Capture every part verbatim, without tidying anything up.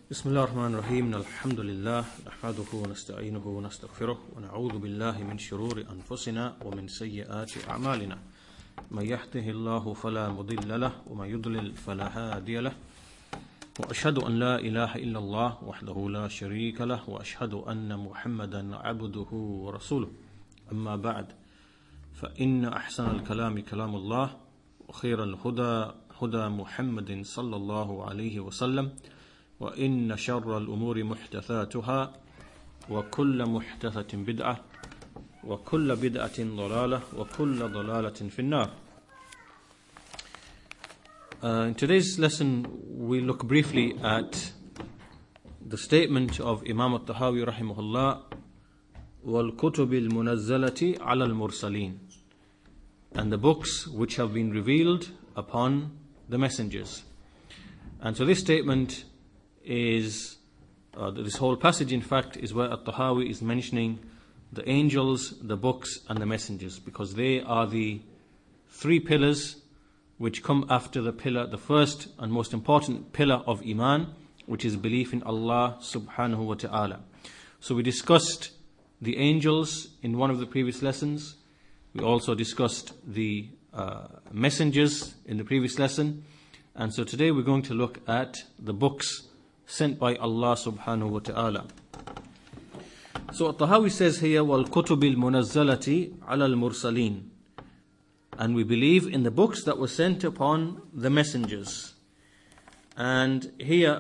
بسم الله الرحمن الرحيم الحمد لله نحمده ونستعينه ونستغفره ونعوذ بالله من شرور أنفسنا ومن سيئات أعمالنا من يهده الله فلا مضل له ومن يضلل فلا هادي له وأشهد أن لا إله إلا الله وحده لا شريك له وأشهد أن محمدا عبده ورسوله أما بعد فإن أحسن الكلام كلام الله وخير الهدى هدى محمد صلى الله عليه وسلم وإن شر الأمور محدثاتها وكل محدثة بدعة وكل بدعة ضلالة وكل ضلالة في النار. Uh, in today's lesson we look briefly at the statement of Imam al-Tahawi rahimahullah وَالْكُتُبِ الْمُنَزَّلَةِ عَلَى الْمُرْسَلِينَ, and the books which have been revealed upon the messengers. And so this statement is, uh, this whole passage in fact is where At-Tahawi is mentioning the angels, the books and the messengers, because they are the three pillars which come after the pillar, the first and most important pillar of Iman, which is belief in Allah subhanahu wa ta'ala. So we discussed the angels in one of the previous lessons. We also discussed the uh, messengers in the previous lesson. And so today we're going to look at the books sent by Allah subhanahu wa ta'ala. So At-Tahawi says here, وَالْكُتُبِ الْمُنَزَّلَةِ عَلَى الْمُرْسَلِينَ, and we believe in the books that were sent upon the messengers. And here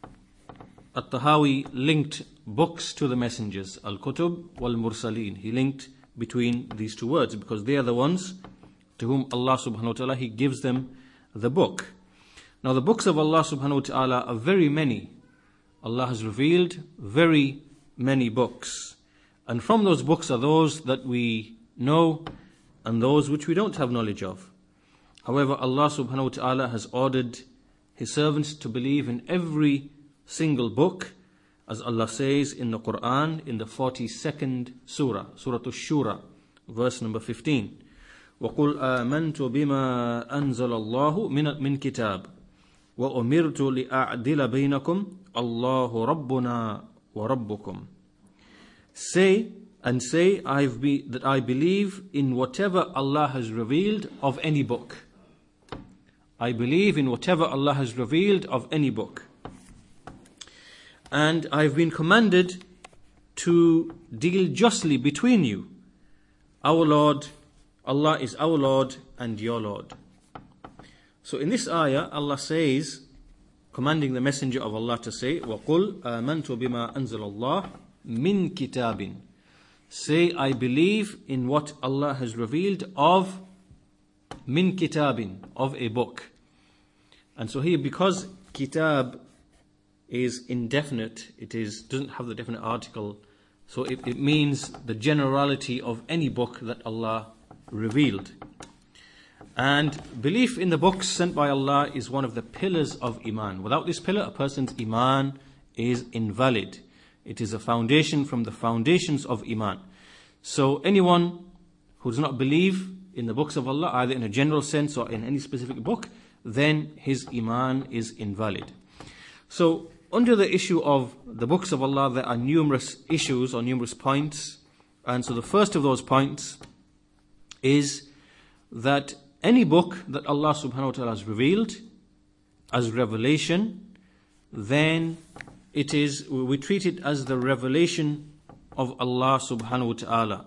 At-Tahawi linked books to the messengers, Al-Kutub wal-Mursaleen. He linked between these two words because they are the ones to whom Allah subhanahu wa ta'ala, He gives them the book. Now the books of Allah subhanahu wa ta'ala are very many. Allah has revealed very many books. And from those books are those that we know and those which we don't have knowledge of. However, Allah subhanahu wa ta'ala has ordered His servants to believe in every single book, as Allah says in the Quran in the forty-second surah, Surah Ash-Shura, verse number fifteen. وَقُلْ آمَنْتُ بِمَا أَنزَلَ اللَّهُ مِنْ كِتَابٍ وَأُمِرْتُ لِأَعْدِلَ بَيْنَكُمْ اللَّهُ رَبُّنَا وَرَبُّكُمْ. Say and say I've be, that I believe in whatever Allah has revealed of any book. I believe in whatever Allah has revealed of any book. And I've been commanded to deal justly between you. Our Lord, Allah is our Lord and your Lord. So in this ayah, Allah says, commanding the messenger of Allah to say, وَقُلْ آمَنْتُ بِمَا أَنزَلَ اللَّهُ مِنْ كِتَابٍ. Say, I believe in what Allah has revealed of min kitabin, of a book. And so here, because kitab is indefinite, it is doesn't have the definite article, so it, it means the generality of any book that Allah revealed. And belief in the books sent by Allah is one of the pillars of Iman. Without this pillar, a person's Iman is invalid. It is a foundation from the foundations of Iman. So anyone who does not believe in the books of Allah, either in a general sense or in any specific book, then his Iman is invalid. So under the issue of the books of Allah, there are numerous issues or numerous points. And so the first of those points is that any book that Allah subhanahu wa ta'ala has revealed as revelation, then it is, we treat it as the revelation of Allah subhanahu wa ta'ala.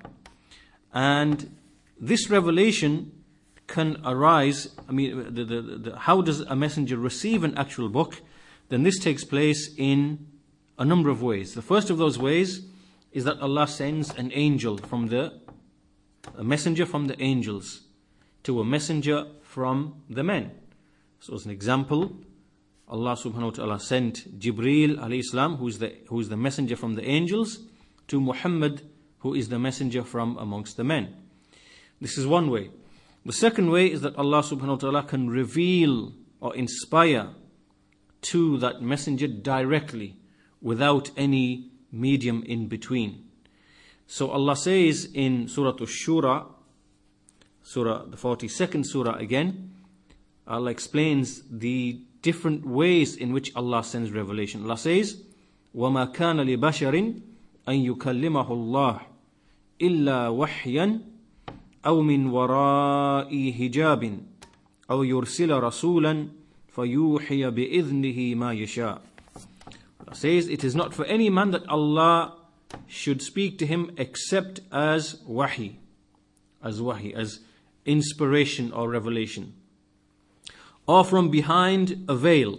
And this revelation can arise, I mean, the, the, the, how does a messenger receive an actual book? Then this takes place in a number of ways. The first of those ways is that Allah sends an angel from the, a messenger from the angels to a messenger from the men. So as an example, Allah subhanahu wa ta'ala sent Jibreel alayhi salam, who is the who is the messenger from the angels, to Muhammad, who is the messenger from amongst the men. This is one way. The second way is that Allah subhanahu wa ta'ala can reveal or inspire to that messenger directly, without any medium in between. So Allah says in Surah Ash-Shura, Surah, the forty-second surah again, Allah explains the different ways in which Allah sends revelation. Allah says, وَمَا كَانَ لِبَشَرٍ أَن يُكَلِّمَهُ اللَّهُ إِلَّا وَحْيًا أَوْ مِنْ وَرَاءِ حِجَابٍ أَوْ يُرْسِلَ رَسُولًا فَيُوحِيَ بِإِذْنِهِ مَا يَشَاءُ. Allah says, it is not for any man that Allah should speak to him except as wahi, as wahi, as inspiration or revelation, or from behind a veil,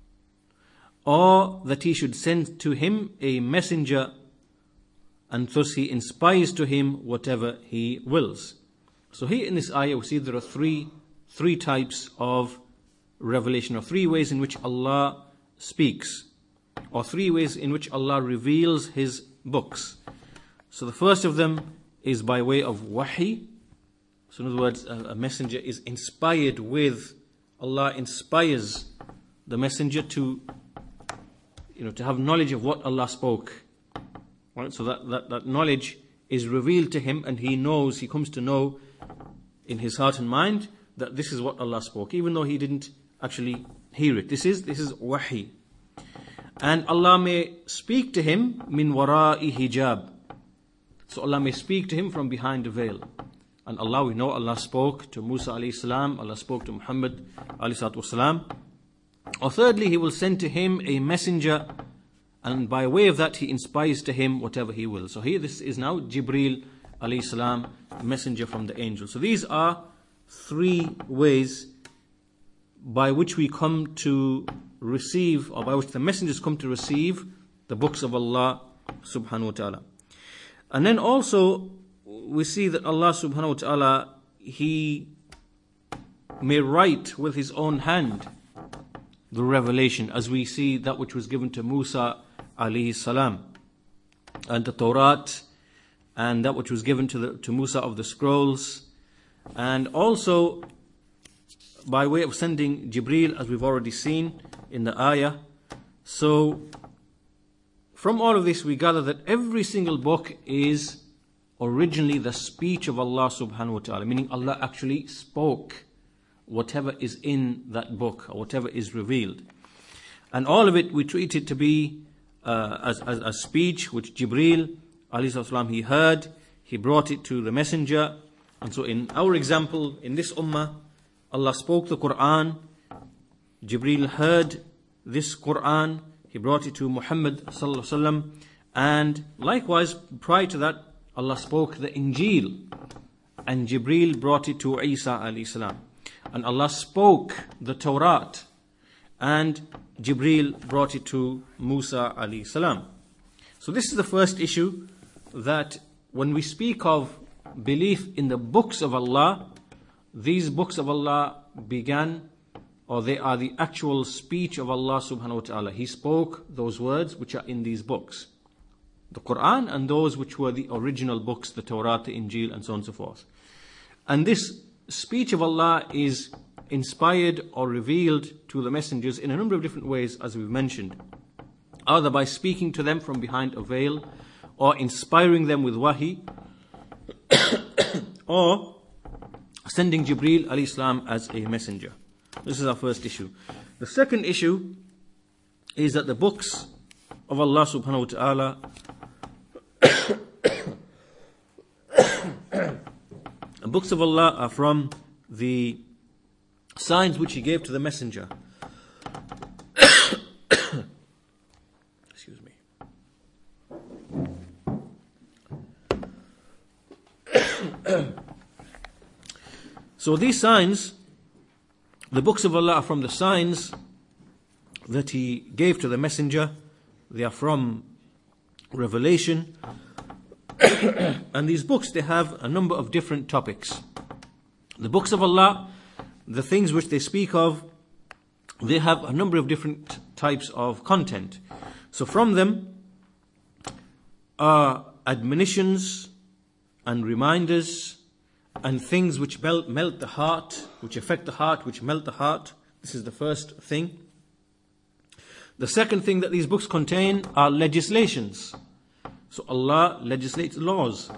or that he should send to him a messenger, and thus he inspires to him whatever he wills. So here in this ayah we see there are three three types of revelation, or three ways in which Allah speaks, or three ways in which Allah reveals His books. So the first of them is by way of wahi. So in other words, a messenger is inspired with, Allah inspires the messenger to, you know, to have knowledge of what Allah spoke. Right? So that, that, that knowledge is revealed to him, and he knows, he comes to know in his heart and mind that this is what Allah spoke, even though he didn't actually hear it. This is this is wahi. And Allah may speak to him min wara'i hijab. So Allah may speak to him from behind a veil. And Allah, we know Allah spoke to Musa alayhi salam, Allah spoke to Muhammad alayhi salatu wasalam. Or thirdly, He will send to him a messenger, and by way of that He inspires to him whatever He will. So here this is now Jibreel alayhi salam, messenger from the angel. So these are three ways by which we come to receive, or by which the messengers come to receive the books of Allah subhanahu wa ta'ala. And then also we see that Allah subhanahu wa ta'ala, He may write with His own hand the revelation, as we see that which was given to Musa alayhi salam, and the Torah, and that which was given to, the, to Musa of the scrolls, and also by way of sending Jibreel, as we've already seen in the ayah. So from all of this we gather that every single book is originally the speech of Allah subhanahu wa ta'ala, meaning Allah actually spoke whatever is in that book, or whatever is revealed. And all of it we treat it to be uh, as, as a speech which Jibreel alayhi salam, he heard, he brought it to the messenger. And so in our example, in this ummah, Allah spoke the Quran, Jibreel heard this Quran, he brought it to Muhammad sallallahu alaihi wasallam, and likewise prior to that Allah spoke the Injil, and Jibreel brought it to Isa alayhi salam, and Allah spoke the Torah, and Jibreel brought it to Musa alayhi salam. So this is the first issue, that when we speak of belief in the books of Allah, these books of Allah began, or they are the actual speech of Allah subhanahu wa ta'ala. He spoke those words which are in these books, the Quran, and those which were the original books, the Torah, the Injil, and so on and so forth. And this speech of Allah is inspired or revealed to the messengers in a number of different ways, as we've mentioned, either by speaking to them from behind a veil, or inspiring them with wahi, or sending Jibreel alayhi salam as a messenger. This is our first issue. The second issue is that the books of Allah subhanahu wa ta'ala the books of Allah are from the signs which He gave to the messenger. Excuse me. So these signs, the books of Allah, are from the signs that He gave to the messenger. They are from revelation. And these books, they have a number of different topics. The books of Allah, the things which they speak of, they have a number of different types of content. So from them are admonitions and reminders, and things which melt, melt the heart, which affect the heart, which melt the heart. This is the first thing. The second thing that these books contain are legislations. So Allah legislates laws,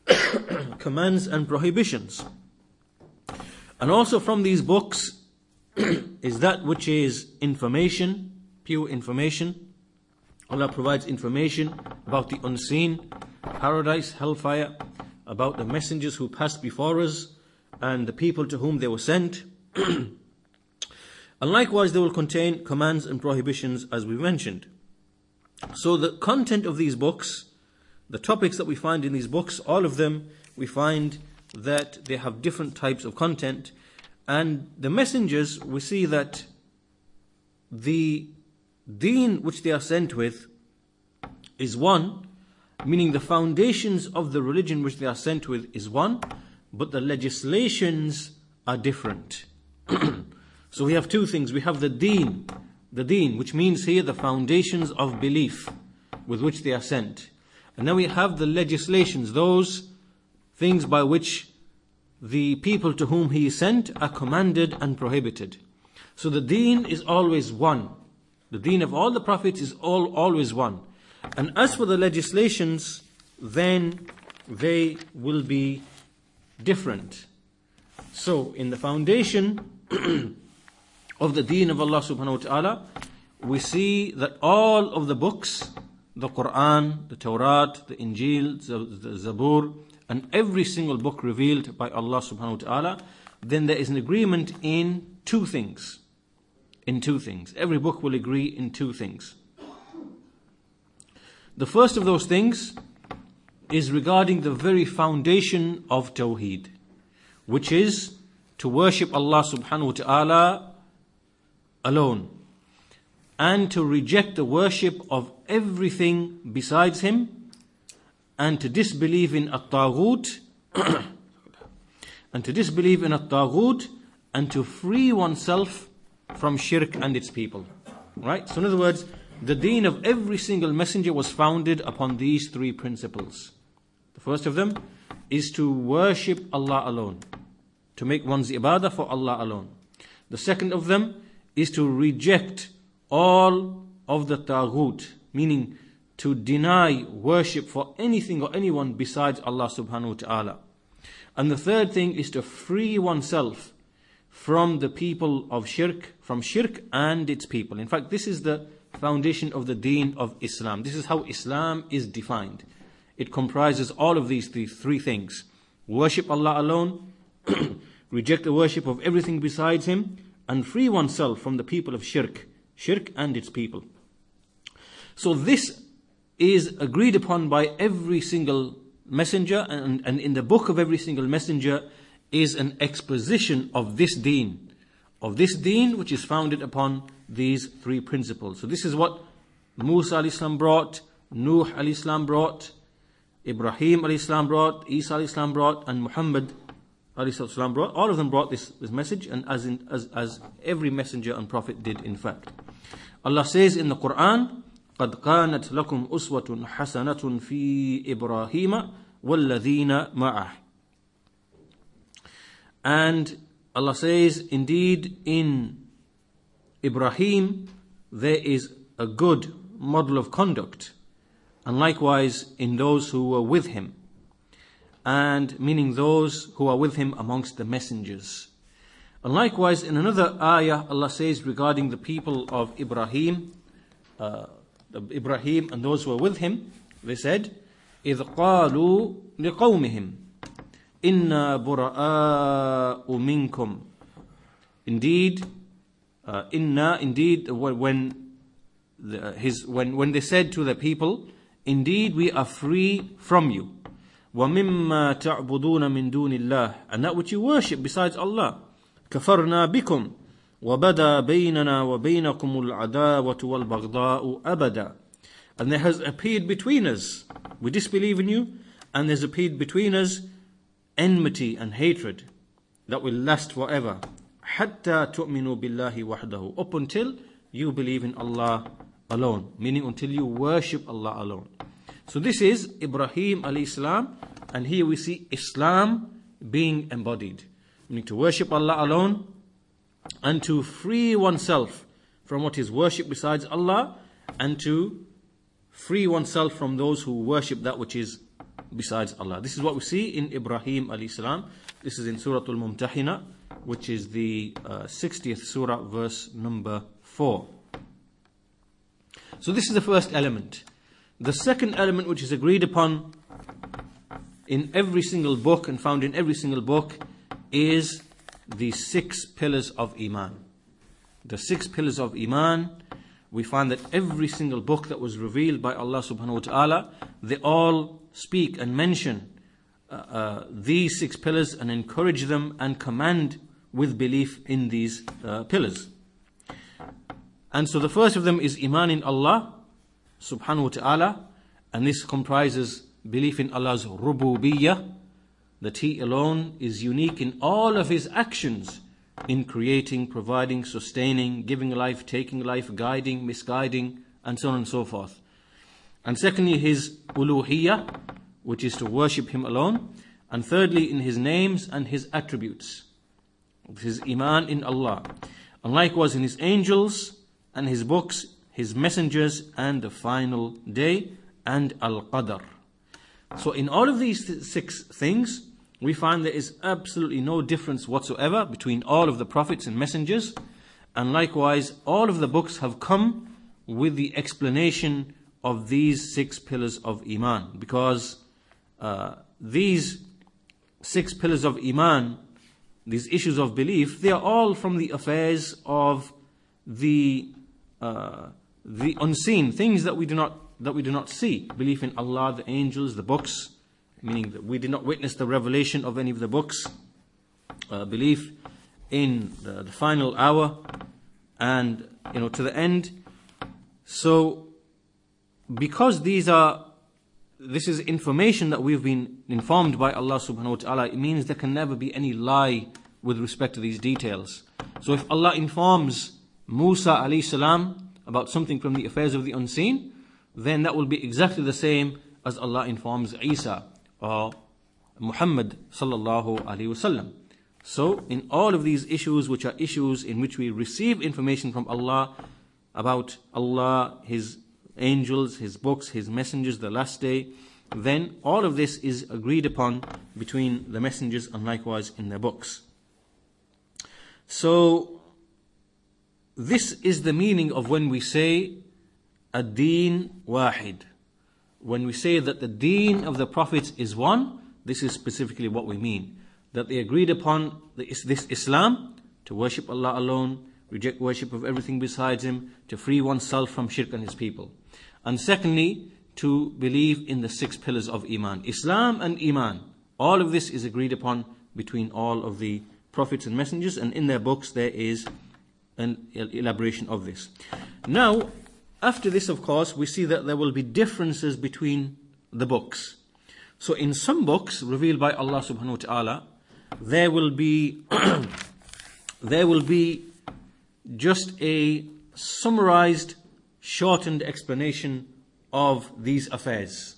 commands and prohibitions. And also from these books is that which is information, pure information. Allah provides information about the unseen, paradise, hellfire, about the messengers who passed before us, and the people to whom they were sent. And likewise, they will contain commands and prohibitions, as we mentioned. So the content of these books, the topics that we find in these books, all of them, we find that they have different types of content. And the messengers, we see that the deen which they are sent with is one, meaning the foundations of the religion which they are sent with is one, but the legislations are different. So we have two things. We have the deen, the deen, which means here the foundations of belief with which they are sent. And then we have the legislations, those things by which the people to whom he is sent are commanded and prohibited. So the deen is always one. The deen of all the prophets is all always one. And as for the legislations, then they will be different. So in the foundation of the deen of Allah subhanahu wa ta'ala, we see that all of the books, the Quran, the Torah, the Injil, the Zabur, and every single book revealed by Allah subhanahu wa ta'ala, then there is an agreement in two things. In two things. Every book will agree in two things. The first of those things is regarding the very foundation of Tawheed, which is to worship Allah subhanahu wa ta'ala alone, and to reject the worship of everything besides Him, and to disbelieve in at-taghut, and to disbelieve in at-taghut, and to free oneself from shirk and its people. Right? So in other words, the deen of every single messenger was founded upon these three principles. The first of them is to worship Allah alone, to make one's ibadah for Allah alone. The second of them is to reject all of the taghut, meaning to deny worship for anything or anyone besides Allah subhanahu wa ta'ala. And the third thing is to free oneself from the people of shirk, from shirk and its people. In fact, this is the foundation of the deen of Islam. This is how Islam is defined. It comprises all of these three, three things. Worship Allah alone, reject the worship of everything besides Him, and free oneself from the people of shirk, shirk and its people. So this is agreed upon by every single messenger, and, and in the book of every single messenger is an exposition of this deen, of this deen which is founded upon these three principles. So this is what Musa alayhi salam brought, Nuh alayhi salam brought, Ibrahim alayhi salam brought, Isa alayhi salam brought, and Muhammad alayhi salam brought. All of them brought this, this message, and as, in, as, as every messenger and prophet did in fact. Allah says in the Quran, قَدْ كَانَتْ لَكُمْ أُسْوَةٌ حَسَنَةٌ فِي إِبْرَاهِيمَ وَالَّذِينَ مَعَهُ. And Allah says, indeed in Ibrahim there is a good model of conduct, and likewise in those who were with him, and meaning those who are with him amongst the messengers. And likewise in another ayah Allah says regarding the people of Ibrahim, uh, Ibrahim and those who were with him, they said, إِذْ قَالُوا لِقَوْمِهِمْ إِنَّا بُرَآءُ مِنْكُمْ. Indeed, uh, inna, indeed, when the, his when when they said to the people, indeed we are free from you. وَمِمَّا تَعْبُدُونَ مِن دُونِ اللَّهِ, and that which you worship besides Allah. كَفَرْنَا بِكُمْ وَبَدَى بَيْنَنَا وَبَيْنَكُمُ الْعَدَاوَةُ وَالْبَغْضَاءُ أَبَدًا. And there has appeared between us, we disbelieve in you, and there's appeared between us enmity and hatred that will last forever. حَتَّى تُؤْمِنُوا بِاللَّهِ وَحْدَهُ, up until you believe in Allah alone, meaning until you worship Allah alone. So this is Ibrahim alayhi salam, and here we see Islam being embodied, meaning to worship Allah alone and to free oneself from what is worshipped besides Allah, and to free oneself from those who worship that which is besides Allah. This is what we see in Ibrahim alayhi salam. This is in Surah Al-Mumtahina, which is the uh, sixtieth surah, verse number four. So this is the first element. The second element, which is agreed upon in every single book and found in every single book, is the six pillars of Iman. The six pillars of Iman, we find that every single book that was revealed by Allah subhanahu wa ta'ala, they all speak and mention uh, uh, these six pillars and encourage them and command with belief in these uh, pillars. And so the first of them is Iman in Allah subhanahu wa ta'ala, and this comprises belief in Allah's rububiyyah, that He alone is unique in all of His actions, in creating, providing, sustaining, giving life, taking life, guiding, misguiding, and so on and so forth. And secondly, His uluhiyyah, which is to worship Him alone. And thirdly, in His names and His attributes. This is Iman in Allah. And likewise in His angels and His books, His messengers, and the final day, and Al-Qadr. So in all of these th- six things, we find there is absolutely no difference whatsoever between all of the prophets and messengers. And likewise, all of the books have come with the explanation of these six pillars of Iman. Because uh, these six pillars of Iman, these issues of belief, they are all from the affairs of the uh, the unseen, things that we do not that we do not see. Belief in Allah, the angels, the books, meaning that we did not witness the revelation of any of the books. Uh, belief in the, the final hour, and you know, to the end. So, because these are, this is information that we've been informed by Allah subhanahu wa ta'ala, it means there can never be any lie with respect to these details. So if Allah informs Musa alayhi salam about something from the affairs of the unseen, then that will be exactly the same as Allah informs Isa or Muhammad sallallahu alaihi wasallam. So in all of these issues, which are issues in which we receive information from Allah about Allah, His angels, His books, His messengers, the last day, then all of this is agreed upon between the messengers and likewise in their books. So this is the meaning of when we say ad-deen wahid. When we say that the deen of the prophets is one, this is specifically what we mean. That they agreed upon this Islam, to worship Allah alone, reject worship of everything besides Him, to free oneself from shirk and His people. And secondly, to believe in the six pillars of Iman. Islam and Iman, all of this is agreed upon between all of the prophets and messengers, and in their books there is an elaboration of this. Now, after this, of course, we see that there will be differences between the books. So in some books revealed by Allah subhanahu wa ta'ala, there will be there will be just a summarized, shortened explanation of these affairs,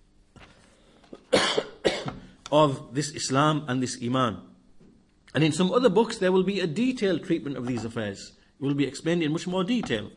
of this Islam and this Iman. And in some other books there will be a detailed treatment of these affairs. It will be explained in much more detail.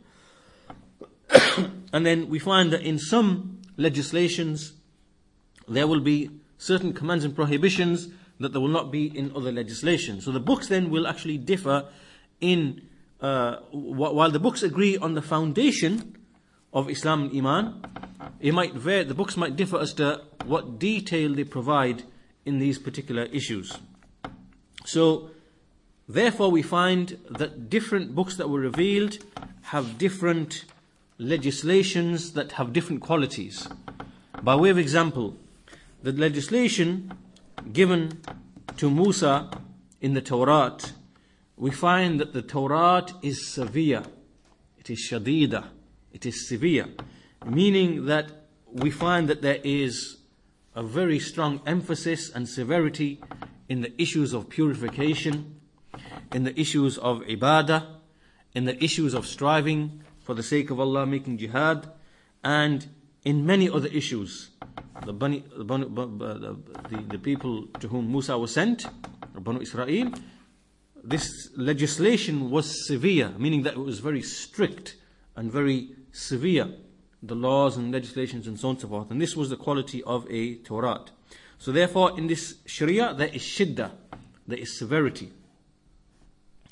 And then we find that in some legislations there will be certain commands and prohibitions that there will not be in other legislation. So the books then will actually differ in, uh, while the books agree on the foundation of Islam and Iman, it might vary, the books might differ as to what detail they provide in these particular issues. So, therefore we find that different books that were revealed have different legislations that have different qualities. By way of example, the legislation given to Musa in the Torah, we find that the Torah is severe. It is shadida. It is severe. Meaning that we find that there is a very strong emphasis and severity in the issues of purification, in the issues of ibadah, in the issues of striving for the sake of Allah, making jihad, and in many other issues. The, Bani, the, Bani, the, the, the people to whom Musa was sent, Banu Israel, this legislation was severe, meaning that it was very strict and very severe, the laws and legislations and so on and so forth. And this was the quality of a Torah. So therefore in this Sharia there is shiddah, there is severity.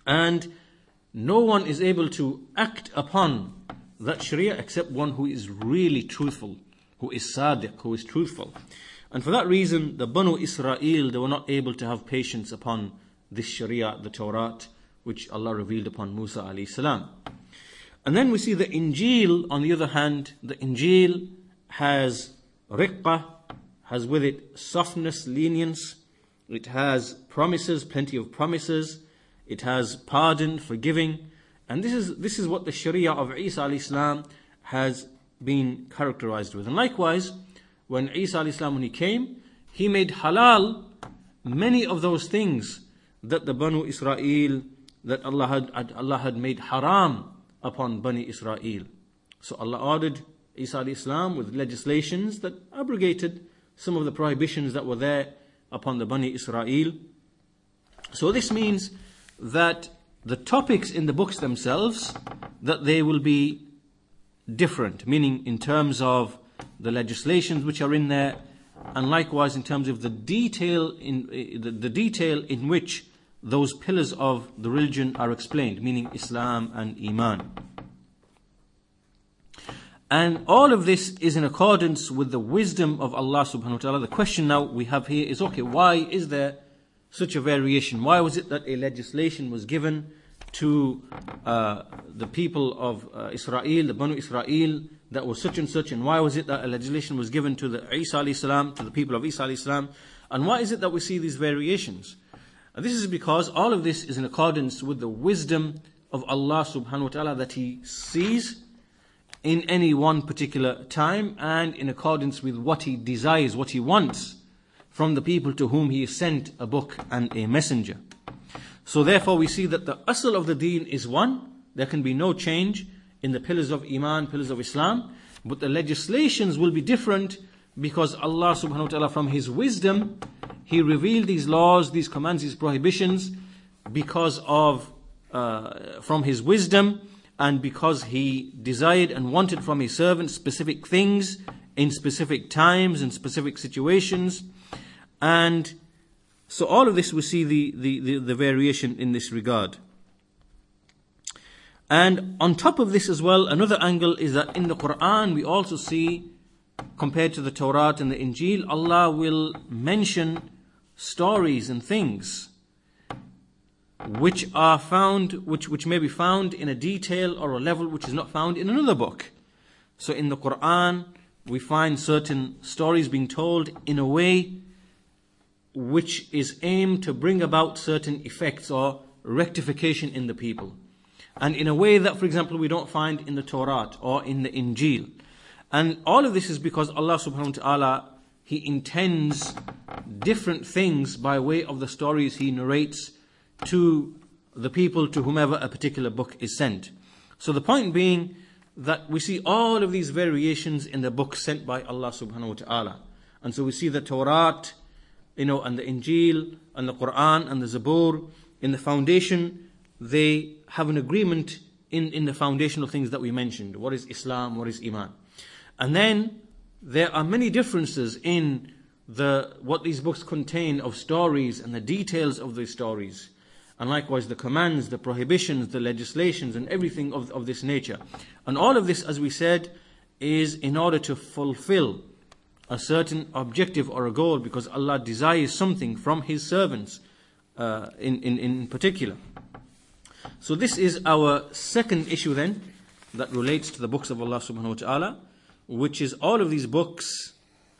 And no one is able to act upon that Sharia except one who is really truthful, who is sadiq, who is truthful. And for that reason, the Banu Israel, they were not able to have patience upon this Sharia, the Torah, which Allah revealed upon Musa alayhi salam. And then we see the Injil, on the other hand, the Injil has riqqah, has with it softness, lenience, it has promises, plenty of promises, it has pardon, forgiving, and this is this is what the Sharia of Isa alayhi salam has been characterized with. And likewise, when Isa alayhi salam, when he came, he made halal many of those things that the Banu Israel, that Allah had, Allah had made haram upon Bani Israel. So Allah ordered Isa alayhi salam with legislations that abrogated some of the prohibitions that were there upon the Bani Israel. So this means that the topics in the books themselves, that they will be different, meaning in terms of the legislations which are in there, and likewise in terms of the detail in the, the detail in which those pillars of the religion are explained, meaning Islam and Iman. And all of this is in accordance with the wisdom of Allah subhanahu wa ta'ala. The question now we have here is, okay, why is there such a variation? Why was it that a legislation was given to uh, the people of uh, Israel, the Banu Israel, that was such and such, and why was it that a legislation was given to the Isa alayhi salam, to the people of Isa alayhi salam, and why is it that we see these variations? And this is because all of this is in accordance with the wisdom of Allah subhanahu wa ta'ala that He sees in any one particular time, and in accordance with what He desires, what He wants from the people to whom He sent a book and a messenger. So therefore we see that the asl of the deen is one. There can be no change in the pillars of Iman, pillars of Islam, but the legislations will be different because Allah subhanahu wa ta'ala, from His wisdom, He revealed these laws, these commands, these prohibitions because of uh, from His wisdom, and because He desired and wanted from His servants specific things in specific times and specific situations. And so all of this we see the, the, the, the variation in this regard. And on top of this as well, another angle is that in the Quran we also see, compared to the Torah and the Injil, Allah will mention stories and things which are found, which, which may be found in a detail or a level which is not found in another book. So in the Quran we find certain stories being told in a way which is aimed to bring about certain effects or rectification in the people, and in a way that, for example, we don't find in the Torah or in the Injil. And all of this is because Allah subhanahu wa ta'ala, He intends different things by way of the stories He narrates to the people to whomever a particular book is sent. So the point being that we see all of these variations in the books sent by Allah subhanahu wa ta'ala. And so we see the Torah, you know, and the Injil, and the Quran, and the Zabur, in the foundation, they have an agreement in, in the foundational things that we mentioned. What is Islam? What is Iman? And then there are many differences in the what these books contain of stories and the details of these stories. And likewise the commands, the prohibitions, the legislations, and everything of, of this nature. And all of this, as we said, is in order to fulfill a certain objective or a goal, because Allah desires something from His servants uh, in, in, in particular. So this is our second issue then, that relates to the books of Allah subhanahu wa ta'ala, which is all of these books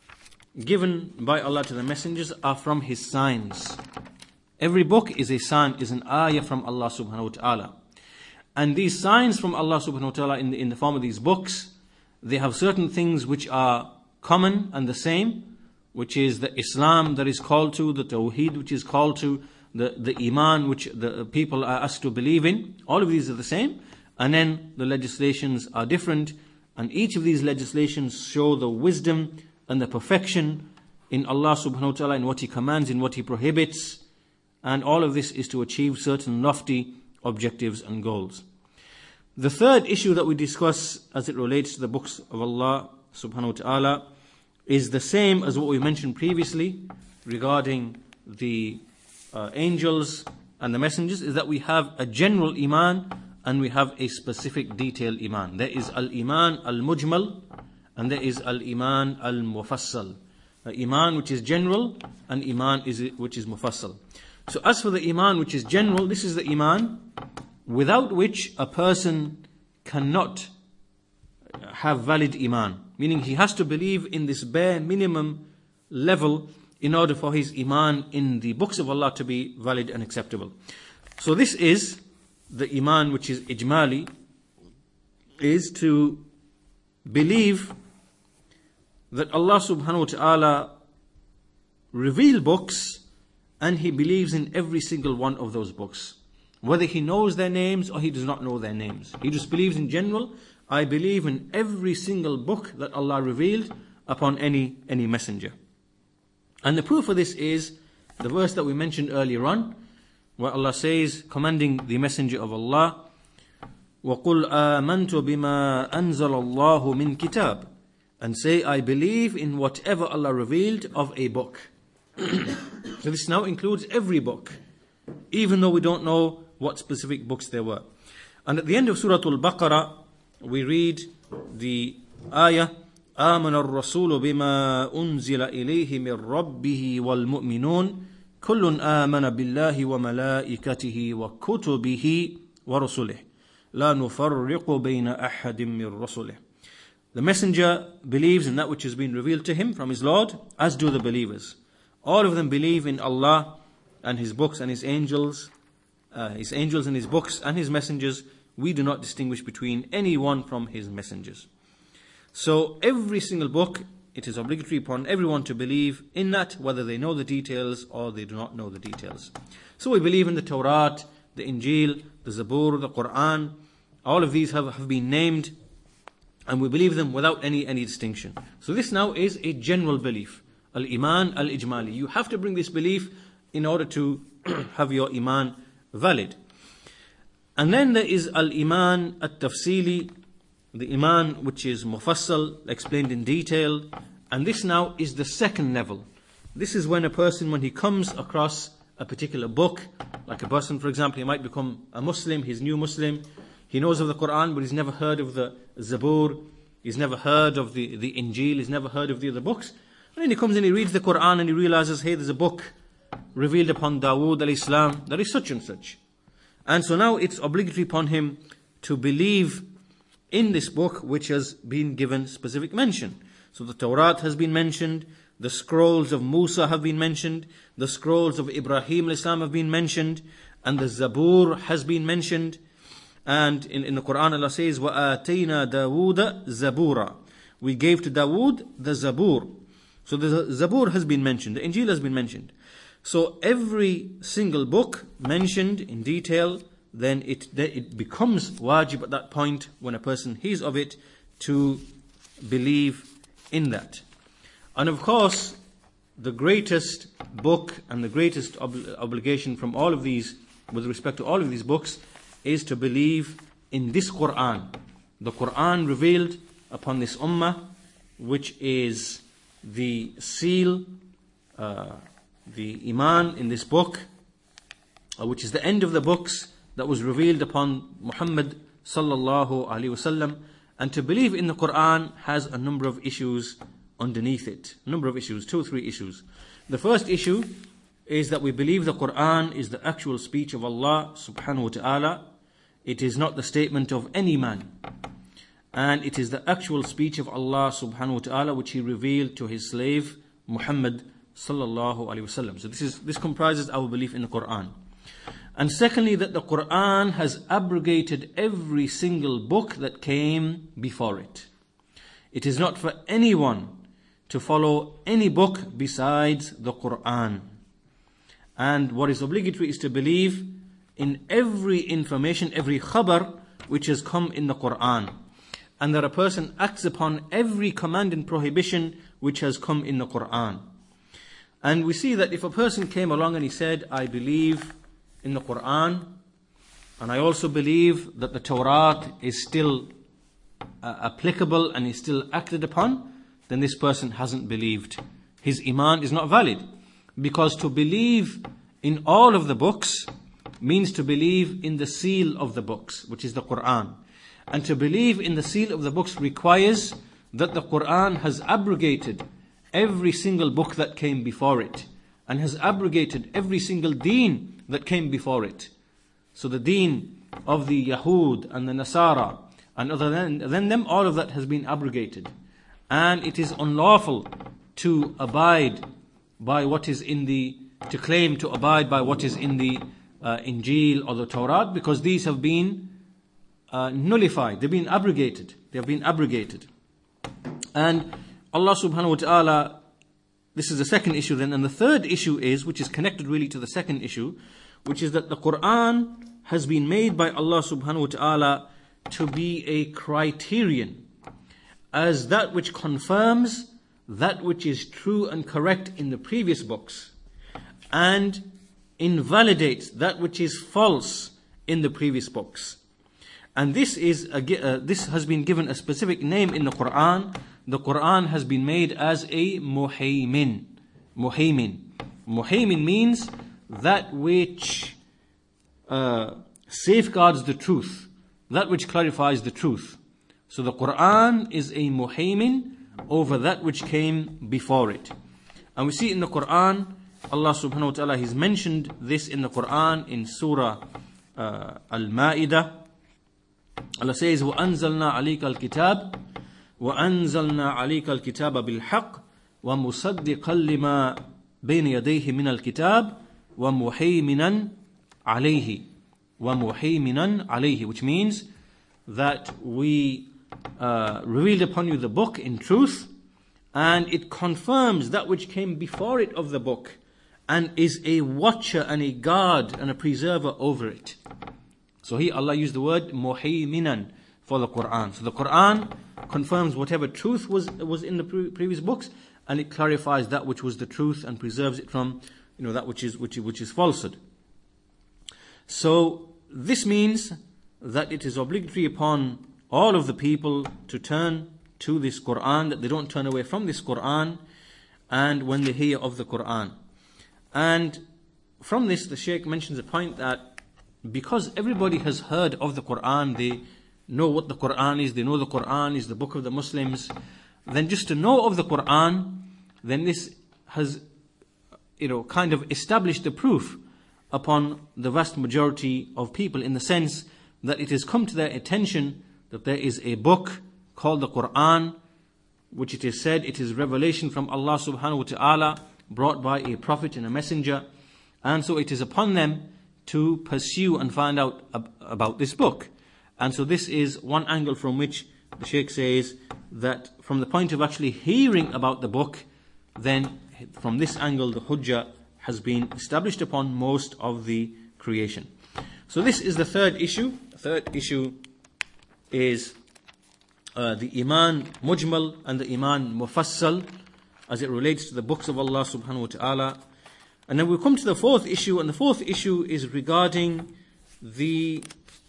given by Allah to the messengers are from His signs. Every book is a sign, is an ayah from Allah subhanahu wa ta'ala. And these signs from Allah subhanahu wa ta'ala in the, in the form of these books, they have certain things which are common and the same, which is the Islam that is called to, the Tawheed which is called to, the, the Iman which the people are asked to believe in. All of these are the same. And then the legislations are different. And each of these legislations show the wisdom and the perfection in Allah subhanahu wa ta'ala, in what He commands, in what He prohibits. And all of this is to achieve certain lofty objectives and goals. The third issue that we discuss as it relates to the books of Allah subhanahu wa ta'ala is the same as what we mentioned previously regarding the uh, angels and the messengers is that we have a general iman and we have a specific detailed iman. There is al-iman al-mujmal and there is al-iman al-mufassal. The iman which is general and iman is which is mufassal. So as for the iman which is general, this is the iman without which a person cannot have valid iman. Meaning he has to believe in this bare minimum level in order for his iman in the books of Allah to be valid and acceptable. So this is the iman which is ijmali, is to believe that Allah subhanahu wa ta'ala revealed books and he believes in every single one of those books. Whether he knows their names or he does not know their names. He just believes in general, I believe in every single book that Allah revealed upon any, any messenger. And the proof of this is the verse that we mentioned earlier on, where Allah says, commanding the messenger of Allah, وَقُلْ آمَنْتُ بِمَا أَنزَلَ اللَّهُ مِنْ كِتَابٍ, and say, I believe in whatever Allah revealed of a book. So this now includes every book, even though we don't know what specific books there were. And at the end of Surah Al-Baqarah, we read the ayah, آمن الرسول بما أنزل إليه من ربه والمؤمنون كل آمن بالله وملائكته وكتبه ورسله لا نفرق بين أحد من رسله. The messenger believes in that which has been revealed to him from his Lord, as do the believers. All of them believe in Allah and His books and His angels, uh, His angels and His books and His messengers. We do not distinguish between anyone from His messengers. So every single book, it is obligatory upon everyone to believe in that, whether they know the details or they do not know the details. So we believe in the Torah, the Injil, the Zabur, the Quran. All of these have, have been named, and we believe them without any, any distinction. So this now is a general belief. Al-Iman al-Ijmali. You have to bring this belief in order to have your Iman valid. And then there is Al-Iman al-Tafsili, the Iman which is Mufassal, explained in detail. And this now is the second level. This is when a person, when he comes across a particular book, like a person, for example, he might become a Muslim, he's new Muslim, he knows of the Quran, but he's never heard of the Zabur, he's never heard of the, the Injil, he's never heard of the other books. And then he comes and he reads the Quran and he realizes, hey, there's a book revealed upon Dawood alayhi salam, that is such and such. And so now it's obligatory upon him to believe in this book which has been given specific mention. So the Torah has been mentioned, the scrolls of Musa have been mentioned, the scrolls of Ibrahim alayhi salam have been mentioned, and the Zabur has been mentioned. And in, in the Quran Allah says, وَآتَيْنَا دَاوُودَ زَبُورًا, we gave to Dawood the Zabur. So the Zabur has been mentioned, the Injil has been mentioned. So every single book mentioned in detail, then it, it becomes wajib at that point, when a person hears of it, to believe in that. And of course, the greatest book and the greatest ob- obligation from all of these, with respect to all of these books, is to believe in this Quran. The Quran revealed upon this ummah, which is the seal, uh, the Iman in this book, uh, which is the end of the books that was revealed upon Muhammad sallallahu alaihi wasallam. And to believe in the Quran has a number of issues underneath it. A number of issues, two or three issues. The first issue is that we believe the Quran is the actual speech of Allah subhanahu wa ta'ala. It is not the statement of any man. And it is the actual speech of Allah subhanahu wa ta'ala which He revealed to His slave Muhammad sallallahu alaihi wasallam. So this is this comprises our belief in the Quran. And secondly, that the Quran has abrogated every single book that came before it. It is not for anyone to follow any book besides the Quran. And what is obligatory is to believe in every information, every khabar which has come in the Quran. And that a person acts upon every command and prohibition which has come in the Quran. And we see that if a person came along and he said, I believe in the Quran, and I also believe that the Torah is still uh, applicable and is still acted upon, then this person hasn't believed. His Iman is not valid. Because to believe in all of the books means to believe in the seal of the books, which is the Quran. And to believe in the seal of the books requires that the Quran has abrogated every single book that came before it, and has abrogated every single deen that came before it. So the deen of the Yahud and the Nasara and other than, than them, all of that has been abrogated. And it is unlawful to abide by what is in the, to claim to abide by what is in the uh, Injil or the Torah, because these have been uh, nullified, they've been abrogated, they have been abrogated. And Allah subhanahu wa ta'ala, this is the second issue then, and the third issue is, which is connected really to the second issue, which is that the Quran has been made by Allah subhanahu wa ta'ala to be a criterion, as that which confirms that which is true and correct in the previous books, and invalidates that which is false in the previous books. And this is a, uh, this has been given a specific name in the Quran. The Quran has been made as a muhaymin. Muhaymin. Muhaymin means that which uh, safeguards the truth, that which clarifies the truth. So the Quran is a muhaymin over that which came before it. And we see in the Quran, Allah subhanahu wa ta'ala has mentioned this in the Quran in Surah uh, Al-Ma'idah. Allah says, وَأَنزَلْنَا عَلَيْكَ الْكِتَابِ وَأَنزَلْنَا عَلَيْكَ الْكِتَابَ بِالْحَقِّ وَمُصَدِّقًا لِمَا بَيْنَ يَدَيْهِ مِنَ الْكِتَابِ وَمُهَيْمِنًا عَلَيْهِ وَمُهَيْمِنًا عَلَيْهِ, which means that we uh, revealed upon you the book in truth, and it confirms that which came before it of the book, and is a watcher and a guard and a preserver over it. So here Allah used the word muhayminan for the Quran. So the Quran confirms whatever truth was was in the pre- previous books, and it clarifies that which was the truth and preserves it from, you know, that which is which which is falsehood. So this means that it is obligatory upon all of the people to turn to this Quran, that they don't turn away from this Quran, and when they hear of the Quran. And from this, the Shaykh mentions a point that because everybody has heard of the Quran, they know what the Quran is, they know the Quran is the book of the Muslims, then just to know of the Quran, then this has, you know, kind of established the proof upon the vast majority of people, in the sense that it has come to their attention that there is a book called the Quran, which it is said it is revelation from Allah subhanahu wa ta'ala, brought by a prophet and a messenger, and so it is upon them to pursue and find out ab- about this book. And so this is one angle from which the Shaykh says that from the point of actually hearing about the book, then from this angle the hujjah has been established upon most of the creation. So this is the third issue. The third issue is uh, the Iman Mujmal and the Iman Mufassal, as it relates to the books of Allah subhanahu wa ta'ala. And then we'll come to the fourth issue, and the fourth issue is regarding the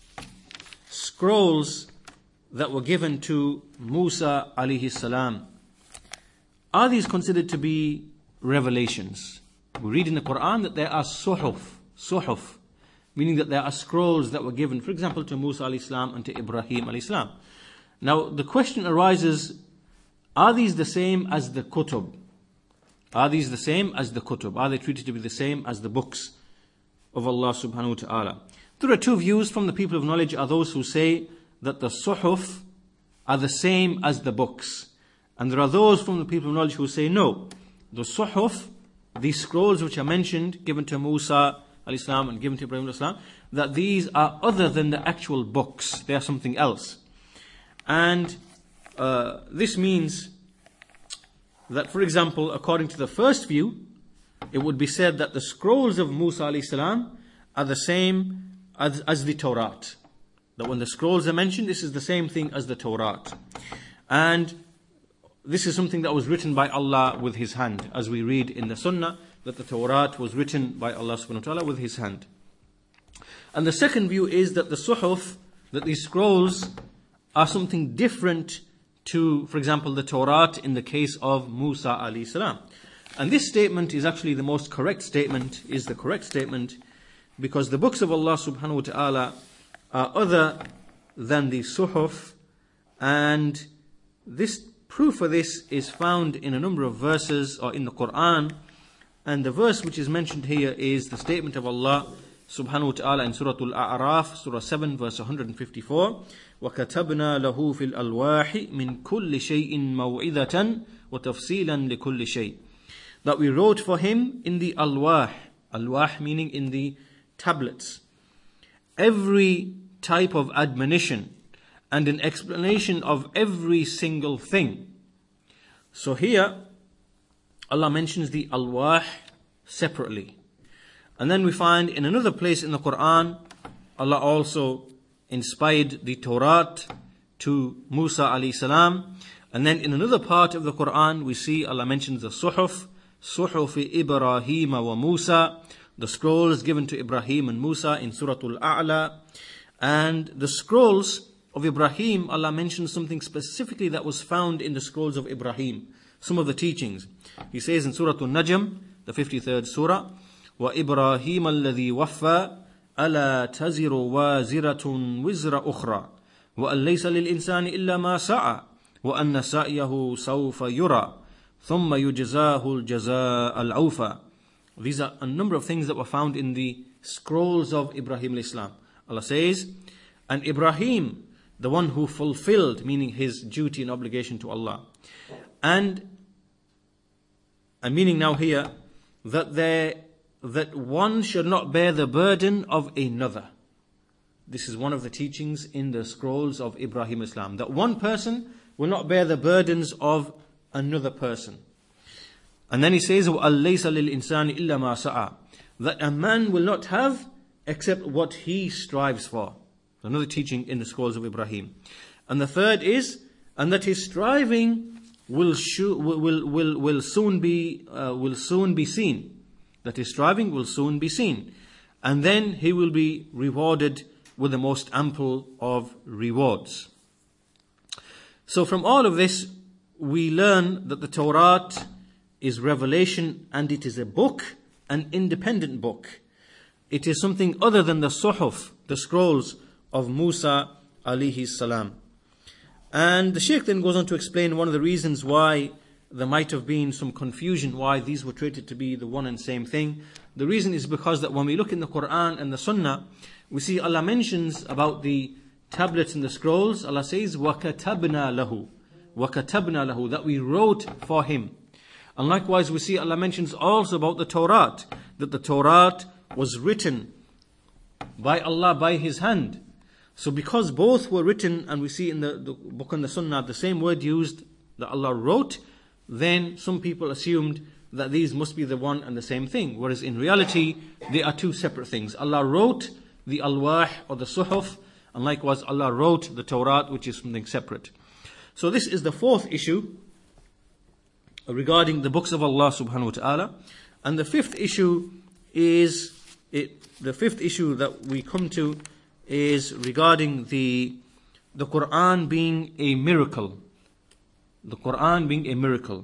scrolls that were given to Musa alayhi salam. Are these considered to be revelations? We read in the Quran that there are suhuf, suhuf, meaning that there are scrolls that were given, for example, to Musa alayhi salam and to Ibrahim alayhi salam. Now the question arises, are these the same as the kutub? Are these the same as the kutub? Are they treated to be the same as the books of Allah subhanahu wa ta'ala? There are two views from the people of knowledge. Are those who say that the suhuf are the same as the books. And there are those from the people of knowledge who say no. The suhuf, these scrolls which are mentioned, given to Musa alayhi salam and given to Ibrahim alayhi salam, that these are other than the actual books. They are something else. And uh, this means that, for example, according to the first view, it would be said that the scrolls of Musa alayhi salam are the same as, as the Torah. That when the scrolls are mentioned, this is the same thing as the Torah. And this is something that was written by Allah with His hand, as we read in the Sunnah, that the Torah was written by Allah subhanahu wa ta'ala with His hand. And the second view is that the suhuf, that these scrolls are something different to, for example, the Torah in the case of Musa alayhi salam. And this statement is actually the most correct statement, is the correct statement, because the books of Allah subhanahu wa ta'ala are other than the suhuf, and this proof for this is found in a number of verses or in the Quran. And the verse which is mentioned here is the statement of Allah subhanahu wa ta'ala in Surah Al-A'raf, Surah seven, verse one hundred fifty-four. وَكَتَبْنَا لَهُ فِي الْأَلْوَاحِ مِنْ كُلِّ شَيْءٍ مَوْعِظَةً وَتَفْصِيلًا لِكُلِّ شَيْءٍ. That we wrote for him in the alwah, alwah meaning in the tablets, every type of admonition and an explanation of every single thing. So here Allah mentions the alwah separately. And then we find in another place in the Quran, Allah also inspired the Torah to Musa alayhi salam. And then in another part of the Quran, we see Allah mentions the suhuf, suhuf Ibrahim wa Musa, the scrolls given to Ibrahim and Musa in Surah Al-A'la. And the scrolls of Ibrahim, Allah mentions something specifically that was found in the scrolls of Ibrahim, some of the teachings. He says in Surah Al-Najm, the fifty-third surah, وَإِبْرَاهِيمَ الَّذِي وَفَّى أَلَا تَزِرُ وَازِرَةٌ وِزْرَ أُخْرَى وَأَن لَيْسَ لِلْإِنسَانِ إِلَّا مَا سَعَى وَأَنَّ سَعْيَهُ سَوْفَ يُرَى ثُمَّ يُجْزَاهُ الْجَزَاءَ الْأَوْفَى. These are a number of things that were found in the scrolls of Ibrahim alayhi salam. Allah says, and Ibrahim, the one who fulfilled, meaning his duty and obligation to Allah. And, and meaning now here, that there, that one should not bear the burden of another. This is one of the teachings in the scrolls of Ibrahim Islam, that one person will not bear the burdens of another person. And then he says, وَأَلَّيْسَ لِلْإِنسَانِ إِلَّا مَا سَعَى, that a man will not have except what he strives for. Another teaching in the scrolls of Ibrahim. And the third is, and that his striving will sho- will will will soon be uh, will soon be seen. That his striving will soon be seen, and then he will be rewarded with the most ample of rewards. So from all of this, we learn that the Torah is revelation, and it is a book, an independent book. It is something other than the suhuf, the scrolls of Musa alayhi salam. And the Shaykh then goes on to explain one of the reasons why there might have been some confusion, why these were treated to be the one and same thing. The reason is because that when we look in the Quran and the Sunnah, we see Allah mentions about the tablets and the scrolls. Allah says, وَكَتَبْنَا لَهُ وَكَتَبْنَا لَهُ, that we wrote for him. And likewise we see Allah mentions also about the Torah, that the Torah was written by Allah by His hand. So because both were written, and we see in the, the book and the Sunnah the same word used, that Allah wrote, then some people assumed that these must be the one and the same thing, whereas in reality they are two separate things. Allah wrote the alwah or the suhuf, and likewise Allah wrote the Torah, which is something separate. So this is the fourth issue regarding the books of Allah subhanahu wa ta'ala. And the fifth issue is it, the fifth issue that we come to is regarding the the Quran being a miracle. The Quran being a miracle.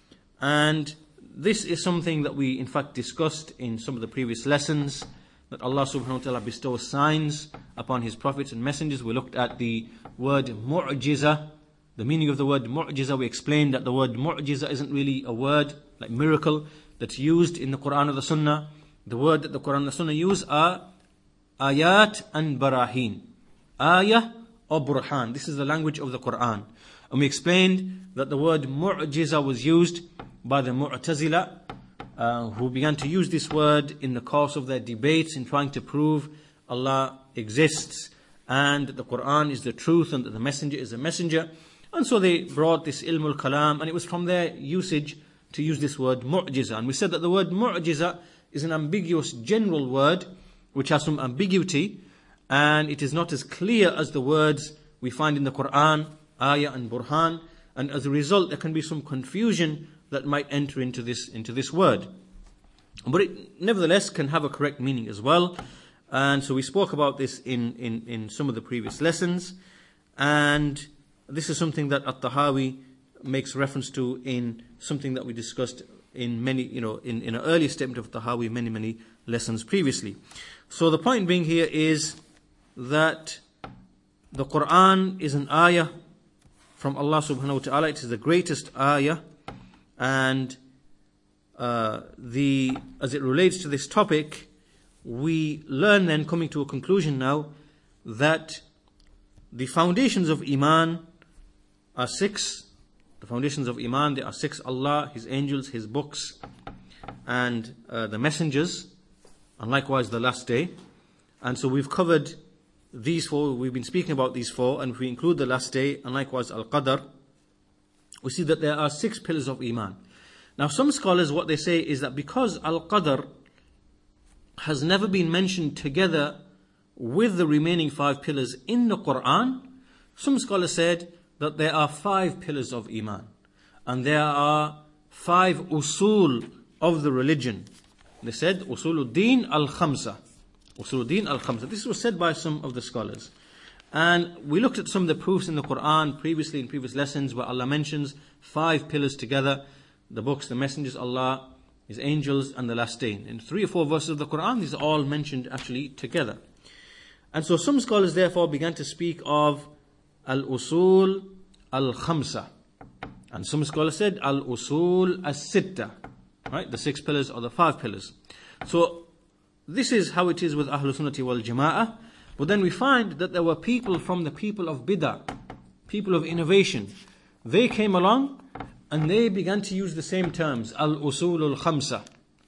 And this is something that we in fact discussed in some of the previous lessons, that Allah subhanahu wa ta'ala bestows signs upon His prophets and messengers. We looked at the word mu'jiza, the meaning of the word mu'jiza. We explained that the word mu'jiza isn't really a word like miracle that's used in the Quran or the Sunnah. The word that the Quran and the Sunnah use are ayat and barahin. Ayah or burhan. This is the language of the Quran. And we explained that the word mu'jiza was used by the Mu'tazila, uh, who began to use this word in the course of their debates in trying to prove Allah exists and that the Quran is the truth and that the messenger is a messenger. And so they brought this ilmul kalam, and it was from their usage to use this word mu'jiza. And we said that the word mu'jiza is an ambiguous general word which has some ambiguity, and it is not as clear as the words we find in the Quran, ayah and burhan, and as a result there can be some confusion that might enter into this into this word. But it nevertheless can have a correct meaning as well. And so we spoke about this in, in, in some of the previous lessons, and this is something that At-Tahawi makes reference to in something that we discussed in many, you know, in, in an early statement of Tahawi, many, many lessons previously. So the point being here is that the Quran is an ayah from Allah subhanahu wa ta'ala. It is the greatest ayah, and uh, the as it relates to this topic, we learn then, coming to a conclusion now, that the foundations of Iman are six. The foundations of Iman, there are six: Allah, His angels, His books, and uh, the messengers, and likewise the last day. And so we've covered these four, we've been speaking about these four, and if we include the last day, and likewise Al-Qadr, we see that there are six pillars of Iman. Now some scholars, what they say is that because Al-Qadr has never been mentioned together with the remaining five pillars in the Quran, some scholars said that there are five pillars of Iman, and there are five usul of the religion. They said Usuluddin al-Khamsa. Usuluddin al-Khamsa. This was said by some of the scholars. And we looked at some of the proofs in the Quran previously in previous lessons where Allah mentions five pillars together: the books, the messengers, Allah, His angels, and the last day. In three or four verses of the Quran, these are all mentioned actually together. And so some scholars therefore began to speak of al-usul al-khamsa. And some scholars said al-usul as-sitta. Right? The six pillars or the five pillars. So this is how it is with Ahlul Sunnati wal Jama'ah. But then we find that there were people from the people of bid'ah, people of innovation. They came along and they began to use the same terms: al-usul al-khamsa,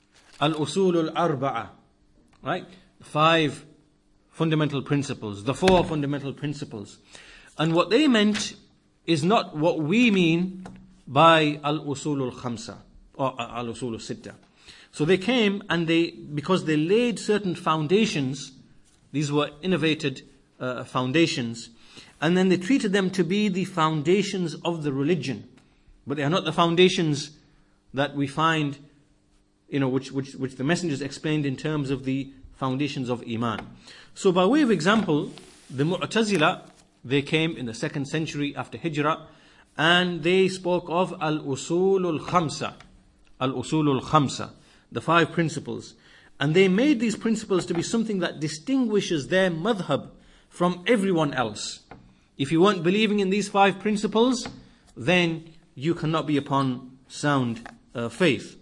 al-usul al-arba'a. Right? Five fundamental principles, the four fundamental principles. And what they meant is not what we mean by al-usul al-khamsa or al-usul al-sitta. So they came and they, because they laid certain foundations, these were innovated uh, foundations, and then they treated them to be the foundations of the religion. But they are not the foundations that we find, you know, which, which, which the messengers explained in terms of the foundations of Iman. So by way of example, the Mu'tazila, they came in the second century after Hijrah, and they spoke of al-usul al-khamsa, al-usul al-khamsa, the five principles. And they made these principles to be something that distinguishes their madhab from everyone else. If you weren't believing in these five principles, then you cannot be upon sound uh, faith.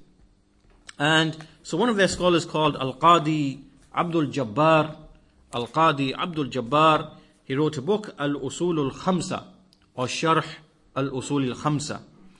And so one of their scholars called Al-Qadi Abdul Jabbar, Al-Qadi Abdul Jabbar, he wrote a book, Al-Usul al-Khamsa, or Sharh Al-Usul al-Khamsa.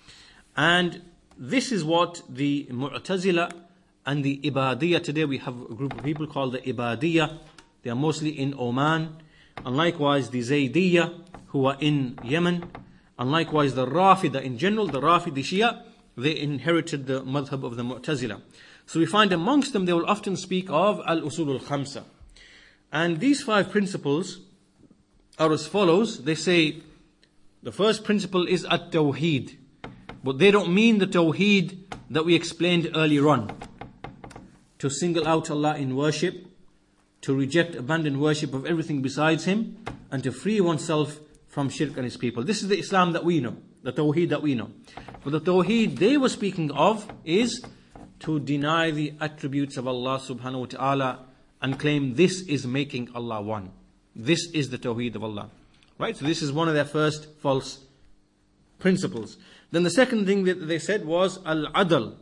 And this is what the Mu'tazila and the Ibadiyya, today we have a group of people called the Ibadiyya. They are mostly in Oman. And likewise the Zaydiyya, who are in Yemen. And likewise the Rafida in general, the Rafidi Shia, they inherited the madhab of the Mu'tazila. So we find amongst them, they will often speak of Al-Usul al-Khamsa. And these five principles are as follows. They say the first principle is At-Tawheed. But they don't mean the Tawheed that we explained earlier on. To single out Allah in worship, to reject, abandon worship of everything besides Him, and to free oneself from shirk and his people. This is the Islam that we know, the Tawheed that we know. But the Tawheed they were speaking of is to deny the attributes of Allah subhanahu wa ta'ala and claim this is making Allah one. This is the Tawheed of Allah. Right? So this is one of their first false principles. Then the second thing that they said was Al-Adl,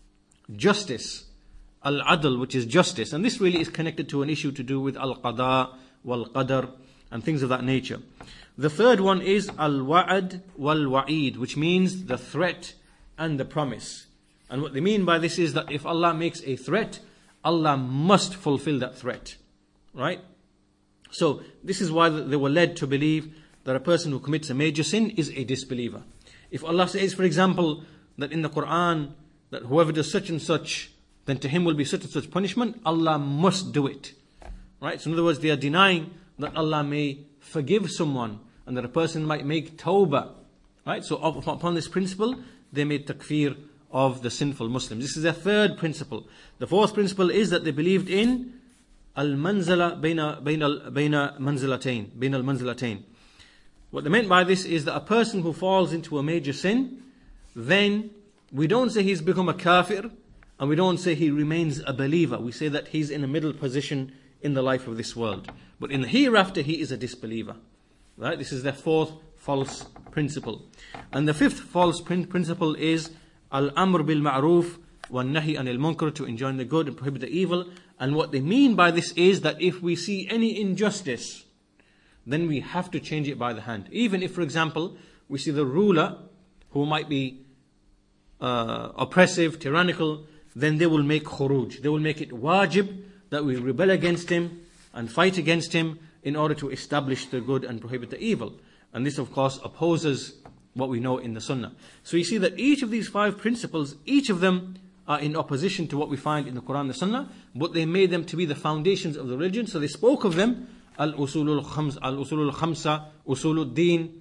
justice. Al-Adl, which is justice. And this really is connected to an issue to do with Al-Qada, Wal-Qadr, and things of that nature. The third one is Al-Wa'ad Wal-Wa'id, which means the threat and the promise. And what they mean by this is that if Allah makes a threat, Allah must fulfill that threat. Right? So this is why they were led to believe that a person who commits a major sin is a disbeliever. If Allah says, for example, that in the Quran, that whoever does such and such, then to him will be such and such punishment, Allah must do it. Right? So in other words, they are denying that Allah may forgive someone and that a person might make tawbah. Right? So upon this principle, they made takfir of the sinful Muslims. This is their third principle. The fourth principle is that they believed in al-manzala bayna bayna bayna manzilatayn, bayna al-manzilatayn. What they meant by this is that a person who falls into a major sin, then we don't say he's become a kafir, and we don't say he remains a believer. We say that he's in a middle position in the life of this world. But in the hereafter, he is a disbeliever. Right? This is the fourth false principle. And the fifth false prin- principle is al-amr bil ma'ruf wa nahi anil munkar, to enjoin the good and prohibit the evil. And what they mean by this is that if we see any injustice, then we have to change it by the hand. Even if, for example, we see the ruler who might be uh, oppressive, tyrannical, then they will make khuruj. They will make it wajib that we rebel against him and fight against him in order to establish the good and prohibit the evil. And this, of course, opposes what we know in the Sunnah. So you see that each of these five principles, each of them are in opposition to what we find in the Quran and the Sunnah, but they made them to be the foundations of the religion. So they spoke of them, al-usulul khams, al-usulul khamsa, usulul deen,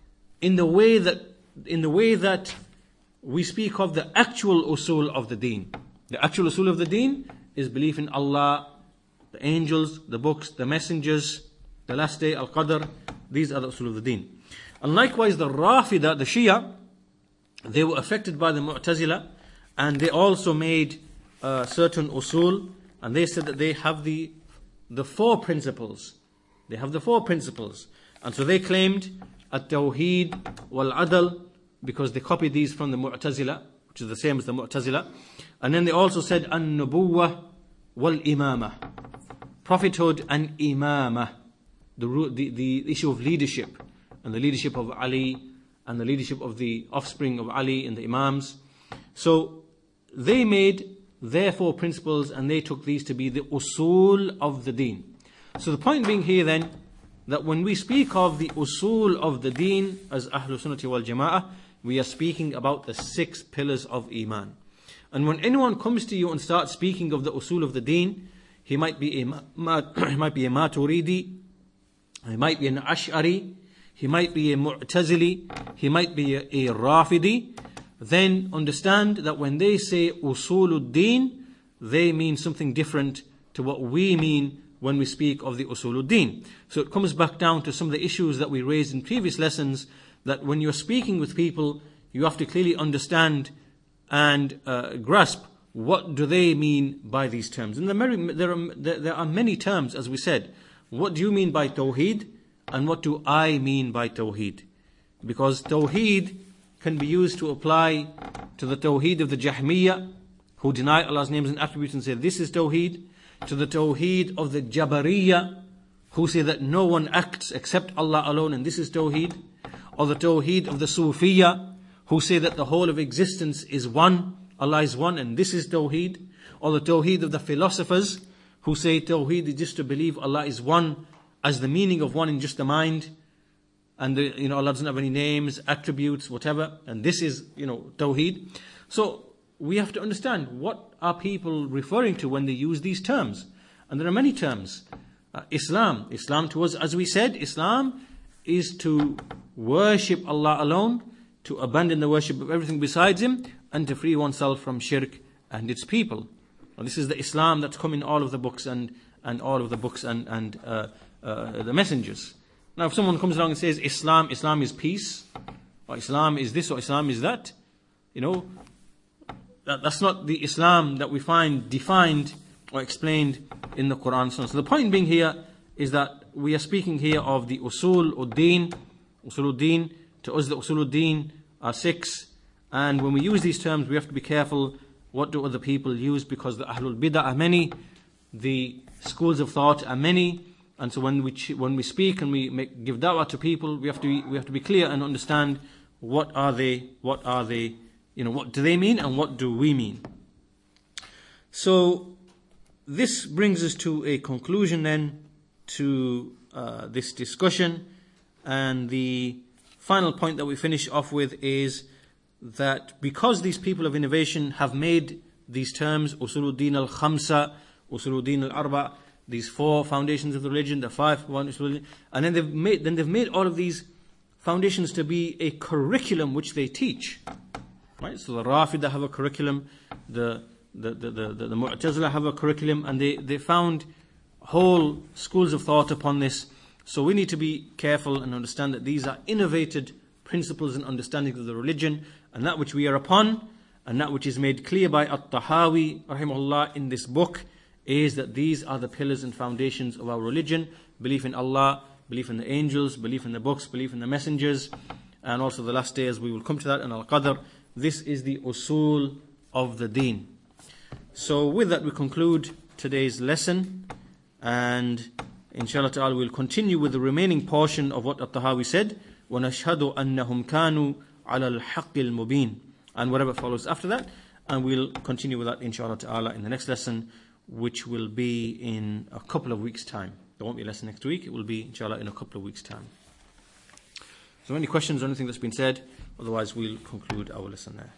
in the way that, in the way that we speak of the actual usul of the deen. The actual usul of the deen is belief in Allah, the angels, the books, the messengers, the last day, al-qadr. These are the usul of the deen. And likewise the Rafida, the Shia, they were affected by the Mu'tazila, and they also made uh, certain usul, and they said that they have the the four principles. They have the four principles. And so they claimed at-tawheed wal-adl, because they copied these from the Mu'tazila, which is the same as the Mu'tazila. And then they also said an-nubuwwah wal-imamah, prophethood and imamah, the, the, the issue of leadership, and the leadership of Ali, and the leadership of the offspring of Ali and the imams. So they made their four principles, and they took these to be the usul of the deen. So the point being here then, that when we speak of the usul of the deen as Ahlul Sunnati wal Jama'ah, we are speaking about the six pillars of Iman. And when anyone comes to you and starts speaking of the usul of the deen, he might be a, he might be a Maturidi, he might be an Ash'ari, he might be a Mu'tazili, he might be a, a Rafidi, then understand that when they say usulul deen, they mean something different to what we mean when we speak of the usulul deen. So it comes back down to some of the issues that we raised in previous lessons, that when you're speaking with people, you have to clearly understand and uh, grasp what do they mean by these terms. And there are, there are many terms, as we said. What do you mean by tawheed? And what do I mean by tawheed? Because tawheed can be used to apply to the tawheed of the Jahmiyyah, who deny Allah's names and attributes and say this is tawheed, to the tawheed of the Jabariyah, who say that no one acts except Allah alone and this is tawheed, or the tawheed of the Sufiyah, who say that the whole of existence is one, Allah is one and this is tawheed, or the tawheed of the philosophers, who say tawheed is just to believe Allah is one as the meaning of one in just the mind, and the, you know, Allah doesn't have any names, attributes, whatever, and this is, you know, tawheed. So we have to understand what are people referring to when they use these terms. And there are many terms. Uh, Islam, Islam to us, as we said, Islam is to worship Allah alone, to abandon the worship of everything besides Him, and to free oneself from shirk and its people. Now, this is the Islam that's come in all of the books and, and all of the books and, and uh, uh, the messengers. Now if someone comes along and says Islam, Islam is peace, or Islam is this, or Islam is that, you know, that, that's not the Islam that we find defined or explained in the Quran. So the point being here is that we are speaking here of the usul ud-din, usul ud-din. To us the usul ud-din are six, and when we use these terms we have to be careful what do other people use, because the Ahlul Bidah are many, the schools of thought are many. And so when we when we speak and we make, give da'wah to people, we have to be, we have to be clear and understand what are they, what are they, you know, what do they mean and what do we mean. So this brings us to a conclusion then to uh, this discussion, and the final point that we finish off with is that because these people of innovation have made these terms usuluddin al-khamsa, usuluddin al-arba, these four foundations of the religion, the five foundations of the religion, and then they've made then they've made all of these foundations to be a curriculum which they teach. Right? So the Rafidah have a curriculum, the the the the, the, the Mu'tazila have a curriculum, and they, they found whole schools of thought upon this. So we need to be careful and understand that these are innovated principles and understandings of the religion, and that which we are upon And that which is made clear by At-Tahawi rahimahullah in this book is that these are the pillars and foundations of our religion: belief in Allah, belief in the angels, belief in the books, belief in the messengers, and also the last day, as we will come to that, and Al-Qadr. This is the usul of the deen. So with that we conclude today's lesson, and inshallah ta'ala we'll continue with the remaining portion of what At-Tahawi said, وَنَشْهَدُ أَنَّهُمْ كَانُوا عَلَى الْحَقِّ الْمُبِينِ, and whatever follows after that, and we'll continue with that inshallah ta'ala in the next lesson, which will be in a couple of weeks' time. There won't be a lesson next week, it will be inshallah in a couple of weeks' time. So any questions or anything that's been said? Otherwise we'll conclude our lesson there.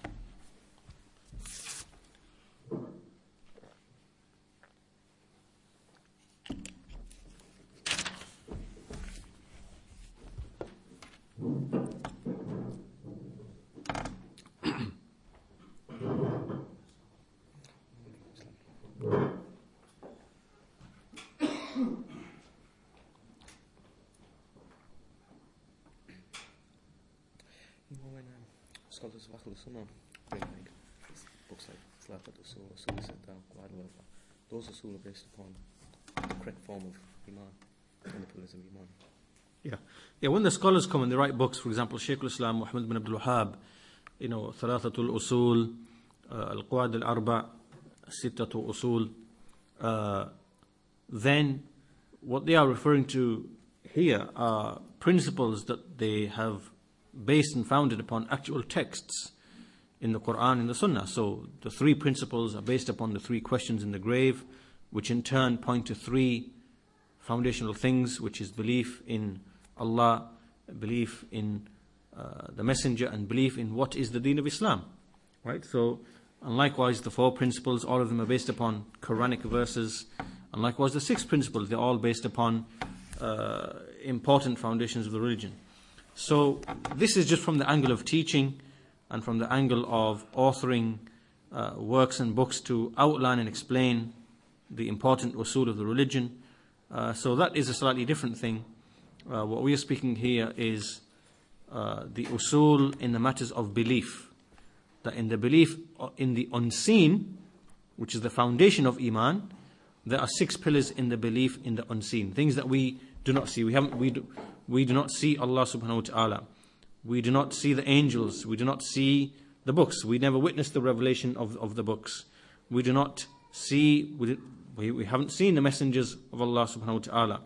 Scholars of Ahl Sunnah bring like books like Salafat Usul, Usul Sitta, Quad al-Arba. Those usul are based upon the correct form of Iman and the pillars of Iman. Yeah, yeah. When the scholars come and they write books, for example, Shaykh al-Islam Muhammad bin Abdul Wahhab, you know, Thalathatul Usul, uh, Al-Quad al-Arba, Sittatul Usul, uh, then what they are referring to here are principles that they have based and founded upon actual texts in the Quran and the Sunnah. So the three principles are based upon the three questions in the grave, which in turn point to three foundational things, which is belief in Allah, belief in uh, the Messenger, and belief in what is the Deen of Islam. Right? So, and likewise the four principles, all of them are based upon Quranic verses, and likewise the six principles, they're all based upon uh, important foundations of the religion. So this is just from the angle of teaching and from the angle of authoring uh, works and books to outline and explain the important usul of the religion. Uh, so that is a slightly different thing. Uh, what we are speaking here is uh, the usul in the matters of belief. That in the belief in the unseen, which is the foundation of Iman, there are six pillars in the belief in the unseen. Things that we do not see. We haven't. We do, we do not see Allah subhanahu wa ta'ala. We do not see the angels. We do not see the books. We never witnessed the revelation of, of the books. We do not see. We, we, we haven't seen the messengers of Allah subhanahu wa ta'ala,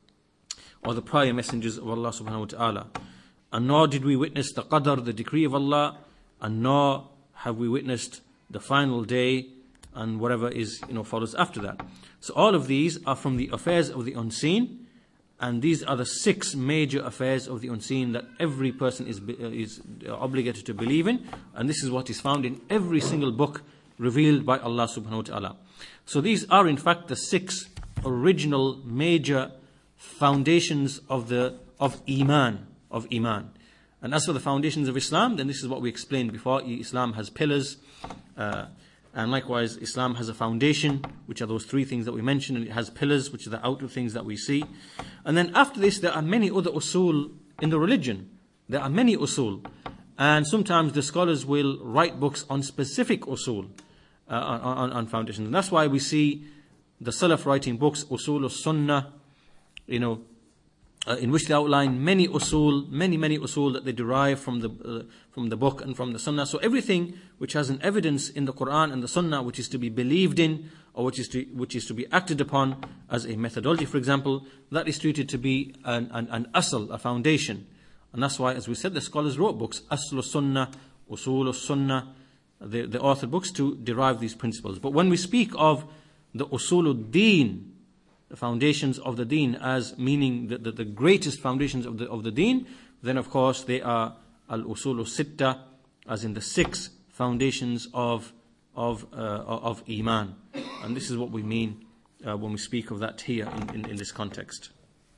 or the prior messengers of Allah subhanahu wa ta'ala. And nor did we witness the qadr, the decree of Allah, and nor have we witnessed the final day and whatever is, you know, follows after that. So all of these are from the affairs of the unseen, and these are the six major affairs of the unseen that every person is uh, is obligated to believe in, and this is what is found in every single book revealed by Allah subhanahu wa ta'ala. So these are in fact the six original major foundations of the of Iman, of Iman. And as for the foundations of Islam, then this is what we explained before. Islam has pillars, uh, and likewise Islam has a foundation, which are those three things that we mentioned, and it has pillars, which are the outer things that we see. And then after this, there are many other usul in the religion. There are many usul, and sometimes the scholars will write books on specific usul, uh, on, on, on foundations. And that's why we see the Salaf writing books, Usul al-Sunnah, you know, Uh, in which they outline many usul, many, many usul that they derive from the uh, from the book and from the Sunnah. So everything which has an evidence in the Quran and the Sunnah, which is to be believed in, or which is to which is to be acted upon as a methodology, for example, that is treated to be an an, an asl, a foundation. And that's why, as we said, the scholars wrote books, Asl al-Sunnah, Usul al-Sunnah, the, the author books to derive these principles. But when we speak of the Usul al-Deen, the foundations of the deen, as meaning the, the, the greatest foundations of the of the deen, then of course they are al-usul sitta, as in the six foundations of of uh, of Iman, and this is what we mean uh, when we speak of that here in, in, in this context.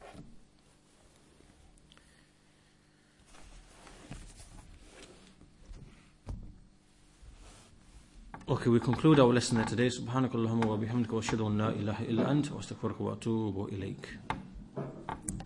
Okay, we conclude our lesson today. Subhanakallahumma wa bihamdika wa ashhadu an la ilaha illa anta wa astaghfiruka wa atubu ilayk.